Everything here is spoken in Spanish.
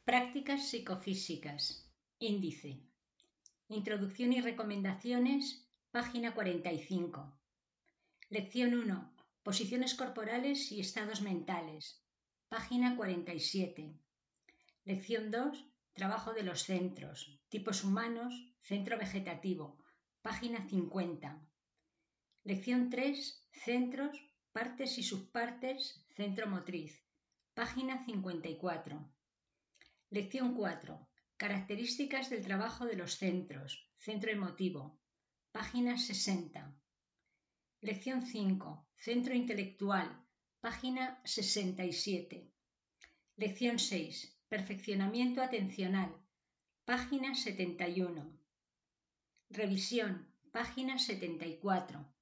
Prácticas psicofísicas. Índice. Introducción y recomendaciones, página 45. Lección 1. Posiciones corporales y estados mentales, página 47. Lección 2. Trabajo de los centros, tipos humanos, centro vegetativo, página 50. Lección 3. Centros, partes y subpartes, centro motriz, página 54. Lección 4. Características del trabajo de los centros, centro emotivo, página 60. Lección 5. Centro intelectual, página 67. Lección 6. Perfeccionamiento atencional, página 71. Revisión, página 74.